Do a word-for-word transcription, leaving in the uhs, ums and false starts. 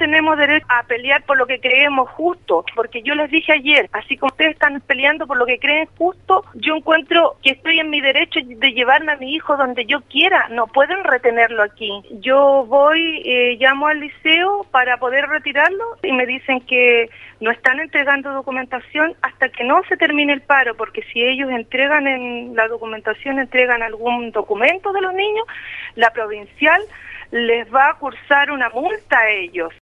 tenemos derecho a pelear por lo que creemos justo, porque yo les dije ayer, así como ustedes están peleando por lo que creen justo, yo encuentro que estoy en mi derecho de llevarme a mi hijo donde yo quiera, no pueden retenerlo aquí. Yo voy, eh, llamo al liceo para poder retirarlo y me dicen que no están entregando documentación hasta que no se termine el paro, porque si ellos entregan en la documentación, entregan algún documento de los niños, la provincial les va a cursar una multa a ellos.